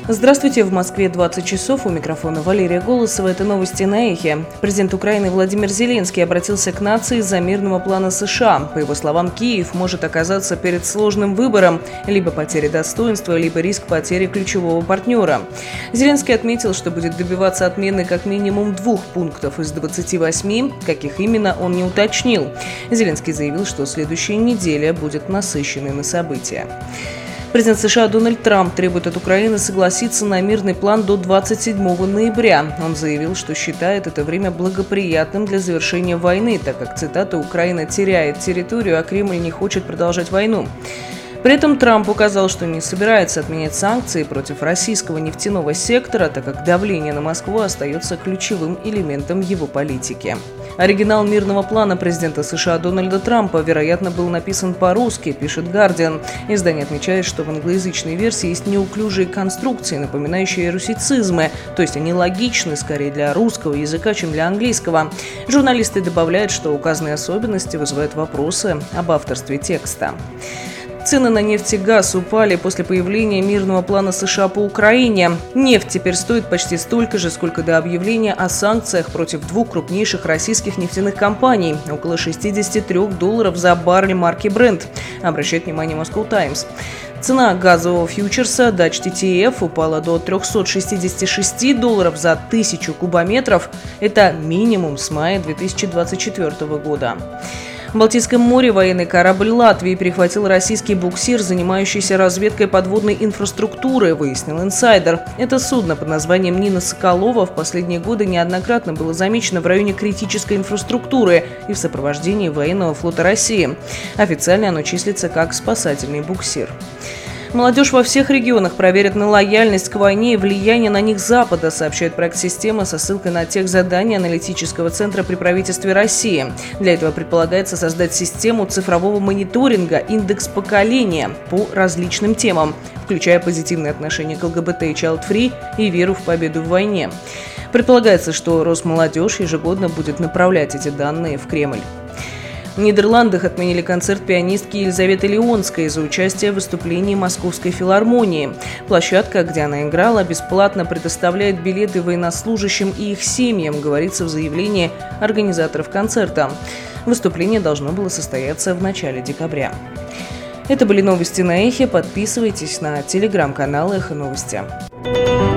Здравствуйте, в Москве 20 часов, у микрофона Валерия Голосова. Это новости на Эхе. Президент Украины Владимир Зеленский обратился к нации из-за мирного плана США. По его словам, Киев может оказаться перед сложным выбором – либо потеря достоинства, либо риск потери ключевого партнера. Зеленский отметил, что будет добиваться отмены как минимум 2 пунктов из 28, каких именно он не уточнил. Зеленский заявил, что следующая неделя будет насыщенной на события. Президент США Дональд Трамп требует от Украины согласиться на мирный план до 27 ноября. Он заявил, что считает это время благоприятным для завершения войны, так как, цитата, «Украина теряет территорию, а Кремль не хочет продолжать войну». При этом Трамп указал, что не собирается отменять санкции против российского нефтяного сектора, так как давление на Москву остается ключевым элементом его политики. Оригинал мирного плана президента США Дональда Трампа, вероятно, был написан по-русски, пишет «Гардиан». Издание отмечает, что в англоязычной версии есть неуклюжие конструкции, напоминающие русицизмы, то есть они логичны скорее для русского языка, чем для английского. Журналисты добавляют, что указанные особенности вызывают вопросы об авторстве текста. Цены на нефть и газ упали после появления мирного плана США по Украине. Нефть теперь стоит почти столько же, сколько до объявления о санкциях против 2 крупнейших российских нефтяных компаний – около $63 за баррель марки Brent, обращает внимание Moscow Times. Цена газового фьючерса Dutch TTF упала до $366 за 1000 кубометров. Это минимум с мая 2024 года. В Балтийском море военный корабль Латвии перехватил российский буксир, занимающийся разведкой подводной инфраструктуры, выяснил инсайдер. Это судно под названием «Нина Соколова» в последние годы неоднократно было замечено в районе критической инфраструктуры и в сопровождении военного флота России. Официально оно числится как спасательный буксир. Молодежь во всех регионах проверит на лояльность к войне и влияние на них Запада, сообщает проект «Система» со ссылкой на техзадания аналитического центра при правительстве России. Для этого предполагается создать систему цифрового мониторинга «Индекс поколения» по различным темам, включая позитивное отношение к ЛГБТ и child-free и веру в победу в войне. Предполагается, что Росмолодежь ежегодно будет направлять эти данные в Кремль. В Нидерландах отменили концерт пианистки Елизаветы Леонской из-за участия в выступлении Московской филармонии. Площадка, где она играла, бесплатно предоставляет билеты военнослужащим и их семьям, говорится в заявлении организаторов концерта. Выступление должно было состояться в начале декабря. Это были новости на Эхе. Подписывайтесь на телеграм-канал Эхо Новости.